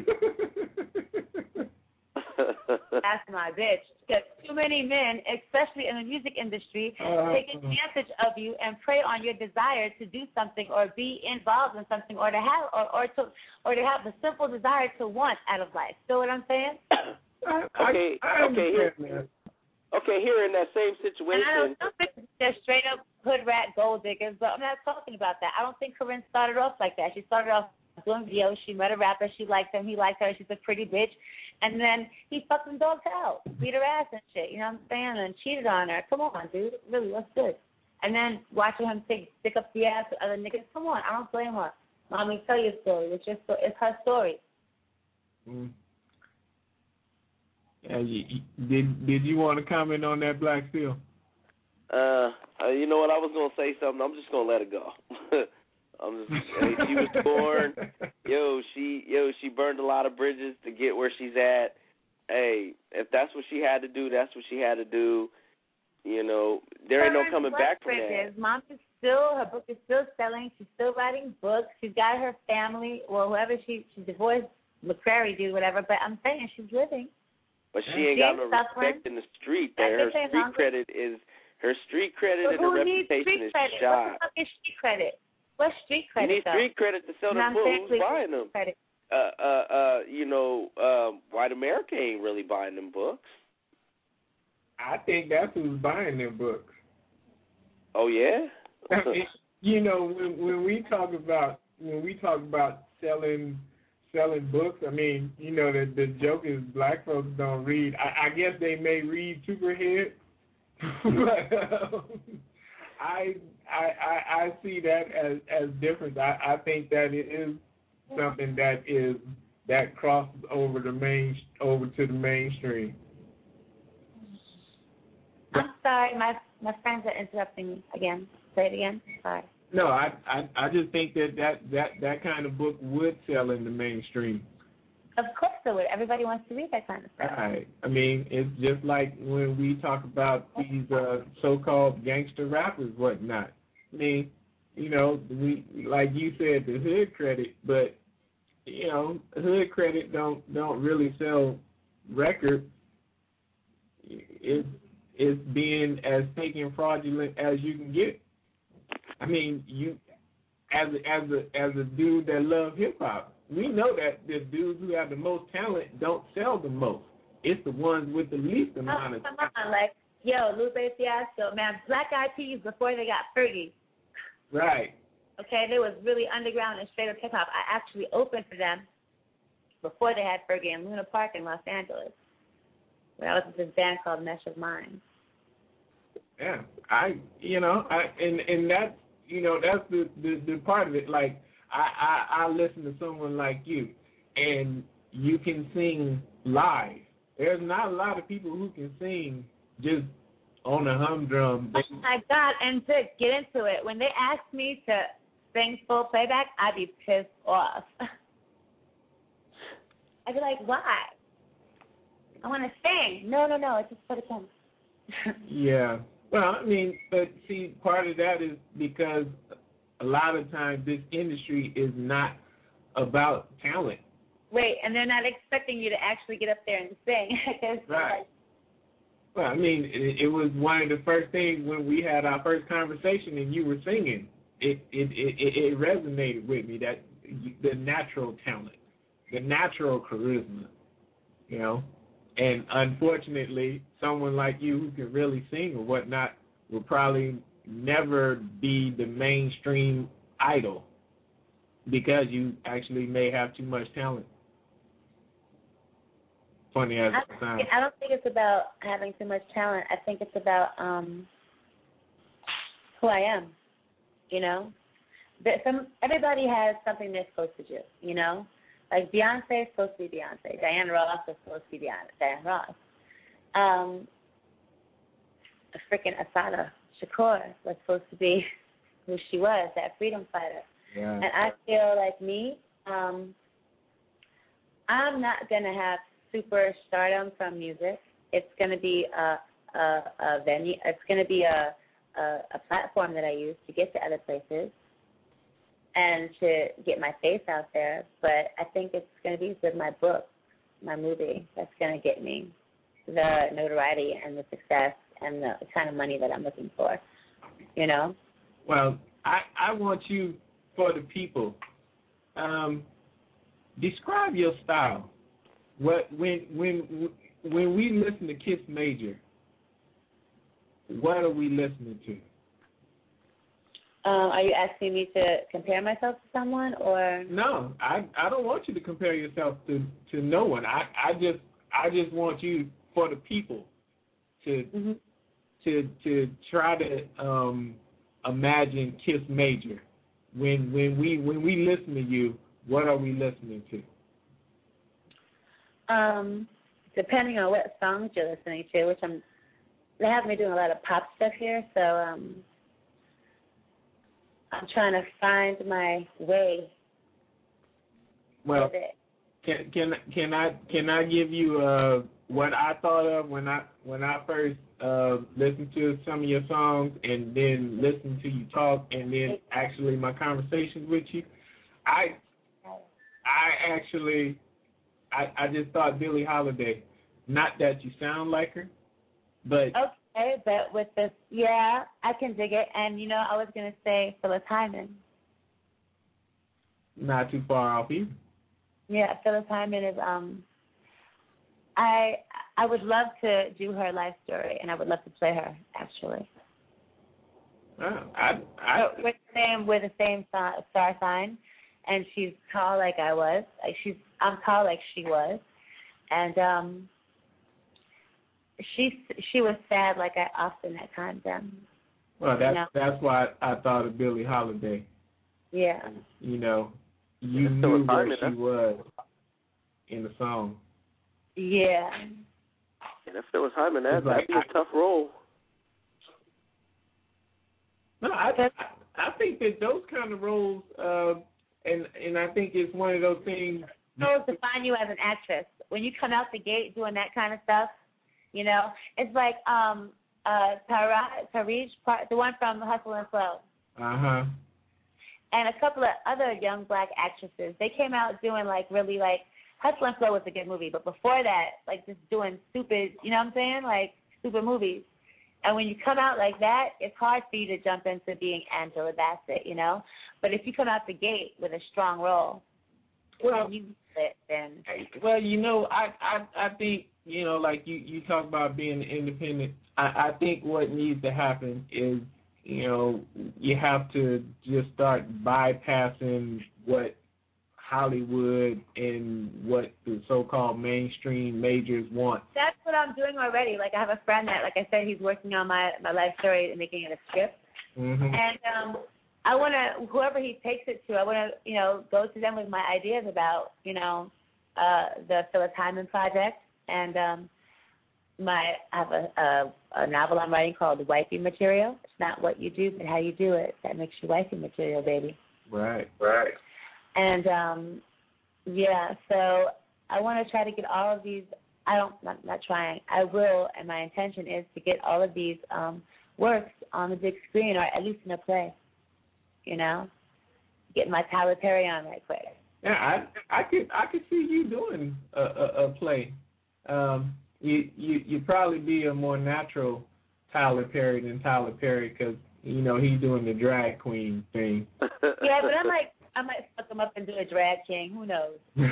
That's my bitch. Because too many men, especially in the music industry, uh, take advantage of you and prey on your desire to do something or be involved in something or to have or, or to or to have the simple desire to want out of life. Feel what I'm saying? okay, I, I okay, here, okay, here in that same situation. And I don't, don't think they're straight up hood rat gold diggers, but I'm not talking about that. I don't think Corinne started off like that. She started off doing videos. She met a rapper. She liked him. He liked her. She's a pretty bitch. And then he fucking dogged her out, beat her ass and shit, you know what I'm saying, and cheated on her. Come on, dude. Really, what's good? And then watching him take, stick up the ass with other niggas. Come on, I don't blame her. Mommy, tell your story. It's just it's her story. Mm. Yeah, you, you, did did you want to comment on that, Black Steel? Uh, uh, you know what? I was gonna say something. I'm just gonna let it go. I'm just, hey, she was born. Yo, she yo she burned a lot of bridges to get where she's at. Hey, if that's what she had to do, that's what she had to do. You know, there ain't no coming back from that. Mom is still, her book is still selling. She's still writing books. She's got her family. Well, whoever she she divorced, McCrary dude, whatever. But I'm saying she's living. But she ain't got no respect in the street. That her street credit is her street credit and her reputation is shot. What the fuck is street credit? What's street credit? You need street credit to sell them books. Who's buying them? Uh, uh, uh, you know, uh, white America ain't really buying them books. I think that's who's buying them books. Oh yeah. I mean, you know, when when we talk about when we talk about selling selling books, I mean, you know, the the joke is black folks don't read. I, I guess they may read Superhead, but um, I. I, I, I see that as, as different. I, I think that it is something that is that crosses over the main over to the mainstream. sorry, my my friends are interrupting me again. Say it again. Sorry. No, I, I I just think that, that that that kind of book would sell in the mainstream. Of course it would. Everybody wants to read that kind of stuff. Right. I mean, it's just like when we talk about these uh, so-called gangster rappers, whatnot. I mean, you know, we like you said, the hood credit, but you know, hood credit don't don't really sell records. It's it's being as fake and fraudulent as you can get. I mean, you as a, as a as a dude that love hip hop, we know that the dudes who have the most talent don't sell the most. It's the ones with the least amount oh, of come on, like yo, Lupe Fiasco, man, Black Eyed Peas before they got Fergie. Right. Okay, they was really underground and straight up hip hop. I actually opened for them before they had Fergie in Luna Park in Los Angeles. When I was with this band called Mesh of Minds. Yeah, I you know, I and and that's you know that's the, the the part of it. Like I, I I listen to someone like you, and you can sing live. There's not a lot of people who can sing just on a humdrum. Oh my God! And to get into it, when they asked me to sing full playback, I'd be pissed off. I'd be like, why? I want to sing. No, no, no. It's just for the camera. Yeah. Well, I mean, but see, part of that is because a lot of times this industry is not about talent. Wait, and they're not expecting you to actually get up there and sing. Right. Well, I mean, it, it was one of the first things when we had our first conversation and you were singing. It it it, it resonated with me, that the natural talent, the natural charisma, you know. And unfortunately, someone like you who can really sing or whatnot will probably never be the mainstream idol because you actually may have too much talent. Funny as it sounds. I don't think it's about having too much talent. I think it's about um, who I am, you know. Some, everybody has something they're supposed to do, you know. Like Beyonce is supposed to be Beyonce. Diana Ross is supposed to be Diana, Diana Ross. Um, a freaking Asada Shakur was supposed to be who she was, that freedom fighter. Yeah. And I feel like me, um, I'm not going to have super stardom from music. It's going to be a, a, a venue. It's going to be a, a, a platform that I use to get to other places and to get my face out there, but I think it's going to be with my book, my movie, that's going to get me the notoriety and the success and the kind of money that I'm looking for, you know? Well, I, I want you, for the people, um, describe your style. What when when when we listen to Kiss Major, what are we listening to? Um, are you asking me to compare myself to someone, or no? I I don't want you to compare yourself to, to no one. I, I just I just want you, for the people, to mm-hmm. to to try to um, imagine Kiss Major. When when we when we listen to you, what are we listening to? Um, depending on what songs you're listening to, which I'm, they have me doing a lot of pop stuff here, so um. I'm trying to find my way. Well, can can can I can I give you uh, what I thought of when I when I first uh, listened to some of your songs and then listened to you talk and then actually my conversations with you? I I actually I I just thought Billie Holiday. Not that you sound like her, but. Okay, but with this, yeah, I can dig it. And, you know, I was going to say Phyllis Hyman. Not too far off either. Yeah, Phyllis Hyman is, um, I I would love to do her life story, and I would love to play her, actually. Oh, I, I, we're, the same, we're the same star sign, and she's tall like I was. Like she's, I'm tall like she was. And, um... She she was sad like I often at times am. Well, that's you know? that's why I thought of Billie Holiday. Yeah. You know, you yeah, knew where she that. was in the song. Yeah. And if there was Hyman, that, like, that'd be a tough role. I, I think that those kind of roles, uh, and and I think it's one of those things. Roles define you as an actress. When you come out the gate doing that kind of stuff, you know, it's like um uh Tara, Tariq, the one from Hustle and Flow. Uh huh. And a couple of other young black actresses, they came out doing like really like Hustle and Flow was a good movie, but before that, like just doing stupid, you know what I'm saying, like stupid movies. And when you come out like that, it's hard for you to jump into being Angela Bassett, you know. But if you come out the gate with a strong role, well, and you it, then well, you know, I, I I think you know, like you you talk about being independent. I, I think what needs to happen is, you know, you have to just start bypassing what Hollywood and what the so-called mainstream majors want. That's what I'm doing already. Like I have a friend that, like I said, he's working on my my life story and making it a script. Mm-hmm. And um, I want to, whoever he takes it to, I want to, you know, go to them with my ideas about, you know, uh, the Phyllis Hyman Project. And um, my I have a, a, a novel I'm writing called Wifey Material. It's not what you do, but how you do it. That makes you wifey material, baby. Right, right. And, um, yeah, so I want to try to get all of these, I don't, not, not trying, I will, and my intention is to get all of these um, works on the big screen, or at least in a play, you know, get my Tyler Perry on right quick. Yeah, I I could I could see you doing a, a, a play. Um, you you you'd probably be a more natural Tyler Perry than Tyler Perry because you know he's doing the drag queen thing. Yeah, but I might I might fuck him up and do a drag king. Who knows? uh,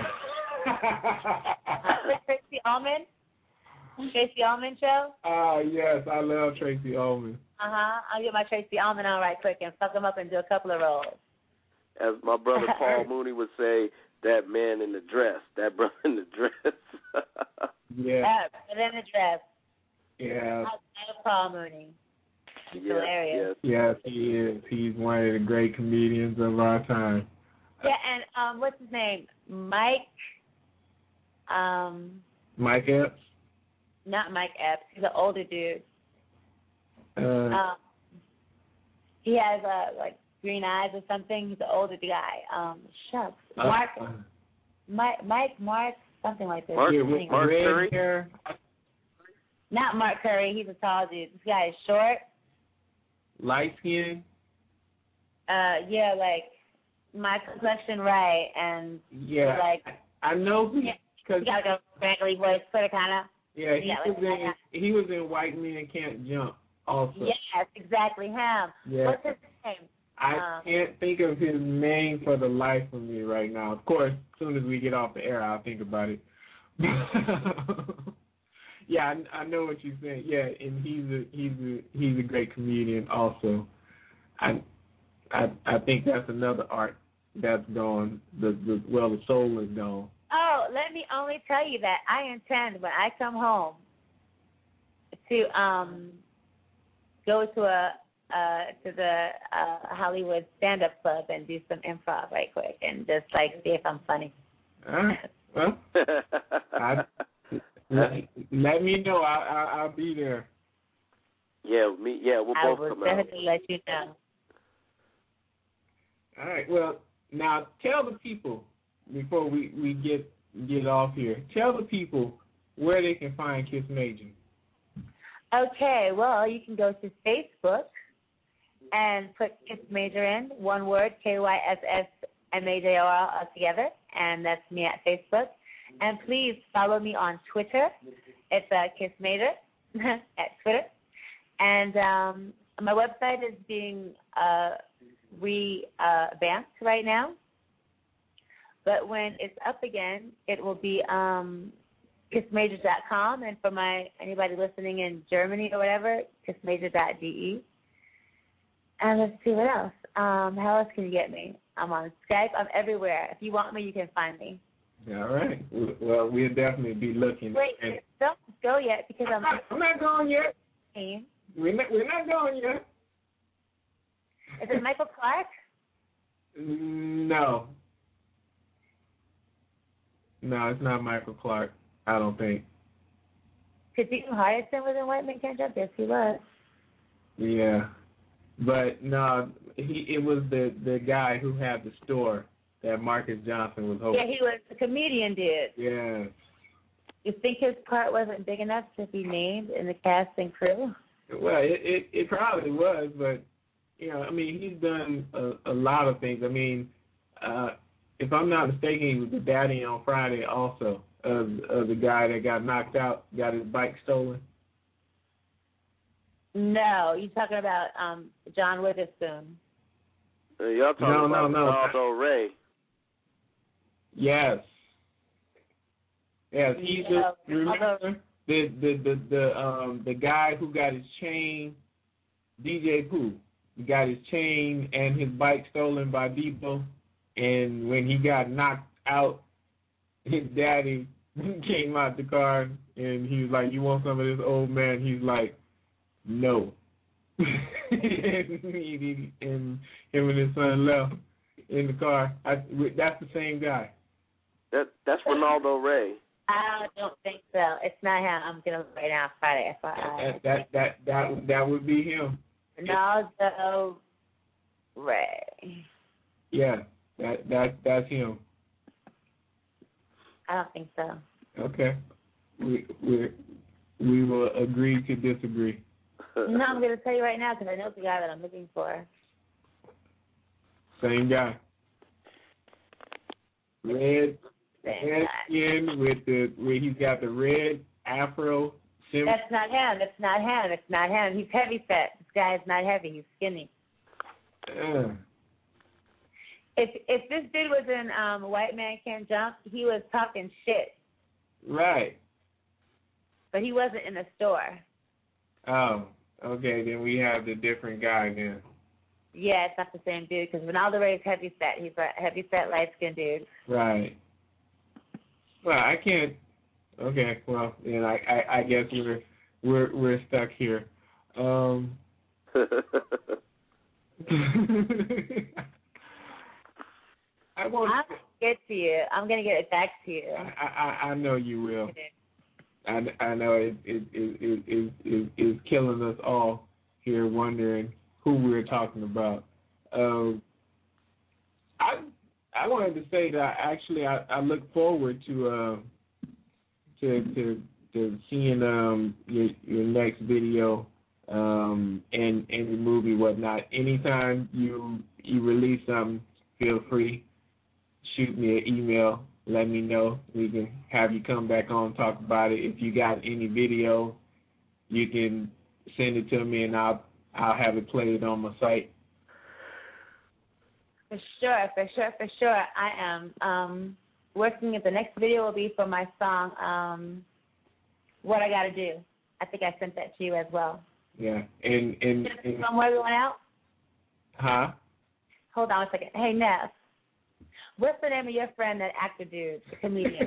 Tracy Ullman, Tracy Ullman show. Oh yes, I love Tracy Ullman. Uh huh. I'll get my Tracy Ullman on right quick and fuck him up and do a couple of roles. As my brother Paul Mooney would say, that man in the dress, that brother in the dress. Yeah. Yeah, but in the dress. Yeah. I love Paul Mooney. He's yes, hilarious. Yes. Yes, he is. He's one of the great comedians of our time. Yeah, and um, what's his name? Mike. Um, Mike Epps. not Mike Epps. He's an older dude. Uh, Um, he has uh, like green eyes or something. He's an older guy. Um, shucks. Mark. uh, Mike. Mike. Mark. Something like this. Mark- yeah, with Anyway. Mark red Curry? hair. Not Mark Curry. He's a tall dude. This guy is short. Light skin. Uh, yeah, like my complexion right, and Yeah. like I know yeah, because he got like a frankly voice, sort of kind of. yeah, he yeah, was like- in he was in White Men Can't Jump also. Yes, exactly him. Yeah. What's his name? I Um, can't think of his name for the life of me right now. Of course, as soon as we get off the air, I'll think about it. Yeah, I, I know what you're saying. Yeah, and he's a he's a he's a great comedian also. I I I think that's another art that's gone. The the well, the soul is gone. Oh, let me only tell you that I intend when I come home to um go to a uh to the uh Hollywood stand up club and do some improv right quick and just like see if I'm funny. All right. Well, I, let, let me know. I, I I'll be there. yeah, me. Yeah, we'll I both will come out. definitely let you know. All right. Well, now tell the people before we, we get get off here. Tell the people where they can find Kiss Major. Okay, well, you can go to Facebook and put Kiss Major in, one word, K Y S S M A J O R all together, and that's me at Facebook. And please follow me on Twitter. It's uh, Kiss Major at Twitter. And um, my website is being uh, revamped uh, right now. But when it's up again, it will be um, kiss major dot com. And for my anybody listening in Germany or whatever, kiss major dot d e. And let's see what else. Um, how else can you get me? I'm on Skype. I'm everywhere. If you want me, you can find me. All right. Well, we'll definitely be looking. Wait, and don't go yet because I'm I'm. not, I'm not going yet. Is We're not, we're not going yet. it Michael Clark? No. No, it's not Michael Clark. I don't think. Because Deacon Hardison was in White Men Can't Jump. Yes, he was. Yeah. But no, he it was the the guy who had the store that Marcus Johnson was hoping. Yeah, he was the comedian dude. Yeah. You think his part wasn't big enough to be named in the cast and crew? Well, it it, it probably was, but you know, I mean, he's done a, a lot of things. I mean, uh, if I'm not mistaken, he was the daddy on Friday also of of the guy that got knocked out, got his bike stolen. No, you're talking about um, John Witherspoon. Uh, y'all talking No, about no, no. Ronaldo Ray. Yes. Yes, he's Yeah. the remember the the the the um the guy who got his chain, D J Pooh, got his chain and his bike stolen by Depot, and when he got knocked out, his daddy came out the car and he was like, "You want some of this, old man?" He's like, "No." and, he, and him and his son left in the car. I, that's the same guy. That that's Ronaldo Ray. I don't think so. It's not him. I'm gonna look right now. Friday, F Y I. That that that that that would be him. Ronaldo Ray. Yeah, that that that's him. I don't think so. Okay, we we we will agree to disagree. No, I'm gonna tell you right now because I know the guy that I'm looking for. Same guy. Red, Same red guy. skin with the where he's got the red afro. Sim- That's not him. That's not him. It's not him. He's heavy set. This guy is not heavy. He's skinny. uh, If if this dude was in um, White Man Can't Jump, he was talking shit, right. but he wasn't in the store. Oh, okay. Then we have the different guy then. Yeah, it's not the same dude because Ronaldo Ray's heavy set. He's a heavy set, light skinned dude. Right. Well, I can't. Okay. Well, then I, I, I guess we're we're we're stuck here. Um, I want. I'm gonna get to you. I'm gonna get it back to you. I, I I know you will. I, I know it it it it is it, it, killing us all here, wondering who we're talking about. Um, I I wanted to say that I actually I, I look forward to uh, to to to seeing um your your next video um and and the movie whatnot. Anytime you you release something, feel free, shoot me an email. Let me know. We can have you come back on and talk about it. If you got any video, you can send it to me and I'll I'll have it played on my site. For sure, for sure, for sure. I am um, working. The next video will be for my song, um, What I Gotta Do. I think I sent that to you as well. Yeah. And and, and From where we went out? huh? Hold on a second. Hey, Neff. What's the name of your friend, that actor dude, the comedian?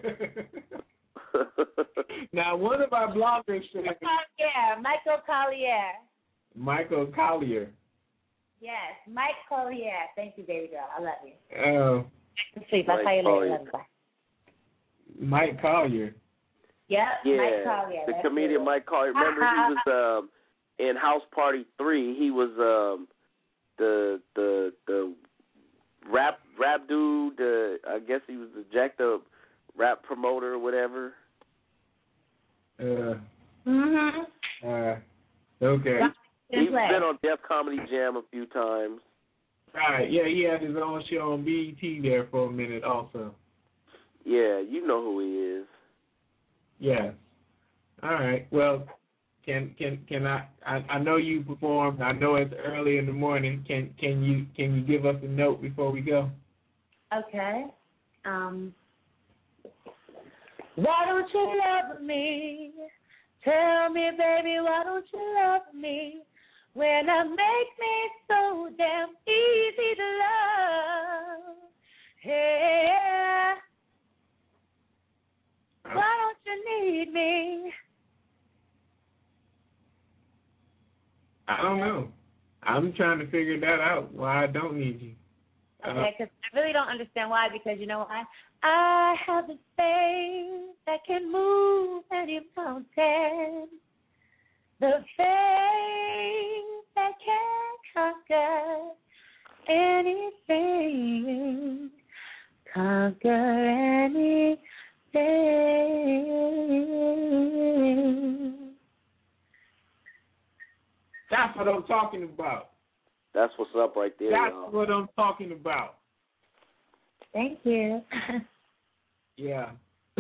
Now, one of our bloggers said Yeah, Michael Collier. Michael Collier. Yes, Mike Collier. Thank you, baby girl. I love you. Oh, Sleep. I'll tell you later. Love you. Bye. Mike Collier. Yep, Yeah, Mike Collier. the That's comedian it. Mike Collier. Remember, he was um, in House Party three. He was um, the the the rap rap dude. Uh, I guess he was the jacked up rap promoter or whatever. Uh, Mhm. uh, okay. He's been on Def Comedy Jam a few times. Right, yeah, he had his own show on B E T there for a minute also. Yeah, you know who he is. Yeah. All right. Well, can can can I, I I know you performed. I know it's early in the morning. Can can you can you give us a note before we go? Okay. Um. Why don't you love me? Tell me, baby, why don't you love me? When I make me so damn easy to love. Yeah. Why don't you need me? I don't know. I'm trying to figure that out. Why I don't need you. Okay, because I really don't understand why. Because you know why? I have a faith that can move any mountain. The faith that can sugar any day. That's what I'm talking about. That's what's up right there, That's y'all. what I'm talking about. Thank you. Yeah.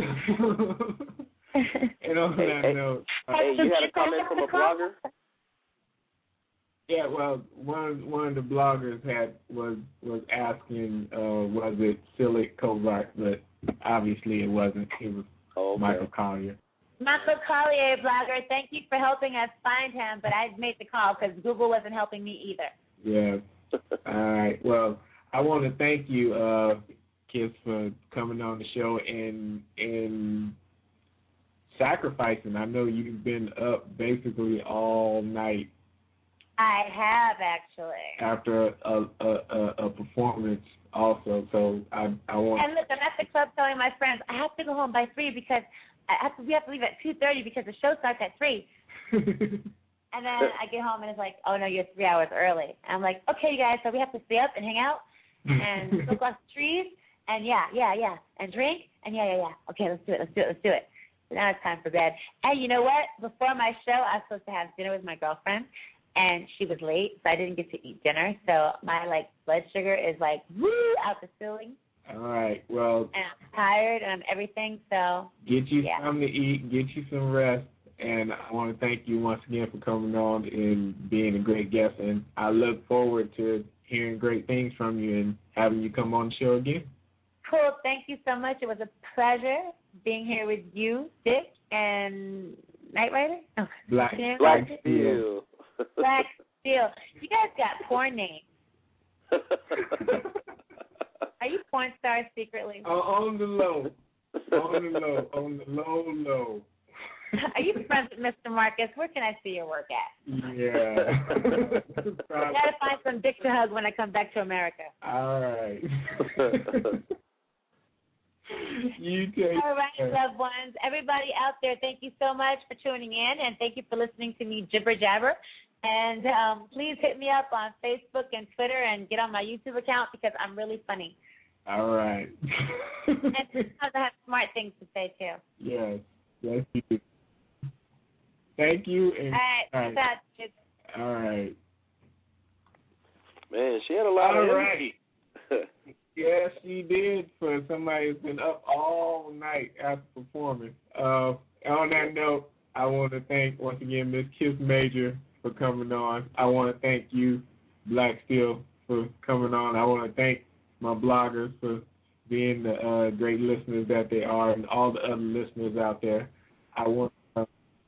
And on Hey, that hey, note, uh, hey, you had a comment from a blogger? yeah, well, one one of the bloggers had was was asking, uh, was it Silic Covart, but obviously it wasn't. It was Oh, okay. Michael Collier. Michael Collier, blogger, thank you for helping us find him, but I made the call because Google wasn't helping me either. Yeah. All right. Well, I want to thank you, uh, Kiss, for coming on the show and and sacrificing. I know you've been up basically all night. I have, actually. After a a, a, a performance also, so I I want. And look, I'm at the club telling my friends, I have to go home by three because I have to, we have to leave at two thirty because the show starts at three. And then I get home and it's like, oh, no, you're three hours early. And I'm like, okay, you guys, so we have to stay up and hang out and look across the trees and yeah, yeah, yeah, and drink and yeah, yeah, yeah. Okay, let's do it, let's do it, let's do it. So now it's time for bed. And you know what? Before my show, I was supposed to have dinner with my girlfriend, and she was late, so I didn't get to eat dinner. So my, like, blood sugar is, like, woo, out the ceiling. All right, well. And I'm tired and I'm everything, so. Get you yeah. something to eat, get you some rest. And I want to thank you once again for coming on and being a great guest. And I look forward to hearing great things from you and having you come on the show again. Cool. Thank you so much. It was a pleasure being here with you, Dick, and Knight Rider. Oh, Black, Black Steel. Black Steel. You guys got porn names. Are you porn stars secretly? Uh, on the low. On the low. On the low, low. Are you friends with Mister Marcus? Where can I see your work at? Yeah. I gotta find some dick to hug when I come back to America. All right. You take All right, care. loved ones. Everybody out there, thank you so much for tuning in, and thank you for listening to me jibber jabber. And um, please hit me up on Facebook and Twitter and get on my YouTube account because I'm really funny. All right. And sometimes I have smart things to say, too. Yes. Yes, you do. Thank you. And, all right. all right. That's it. All right. Man, she had a lot all of energy. Right. Yes, she did for somebody who's been up all night after performing. Uh, on that note, I want to thank, once again, Miss Kiss Major for coming on. I want to thank you, Black Steel, for coming on. I want to thank my bloggers for being the uh, great listeners that they are and all the other listeners out there. I want to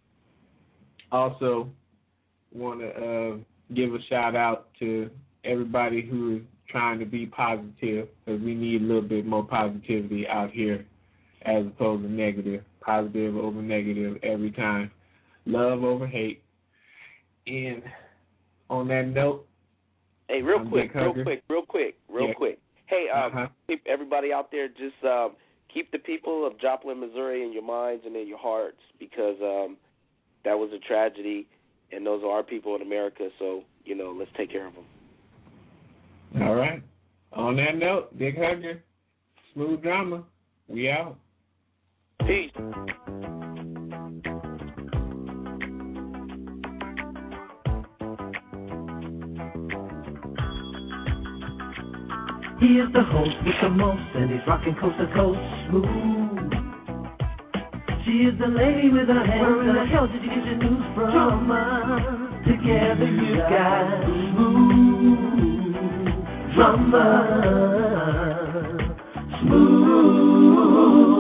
also want to uh, give a shout-out to everybody who is trying to be positive, because we need a little bit more positivity out here as opposed to negative. Positive over negative every time. Love over hate. And on that note, hey, real I'm quick, Dick real Hugger. quick, real quick, real Yeah. quick. Hey, um, Uh-huh. keep everybody out there, just um, keep the people of Joplin, Missouri in your minds and in your hearts, because um, that was a tragedy, and those are our people in America, so, you know, let's take care of them. All right. On that note, Dick Hugger, Smooth Drama, we out. Peace. He is the host with the most, and he's rocking coast to coast smooth. She is the lady with her hands. Where in the hell did you get your news from? Drama. Together you got smooth drama. Smooth.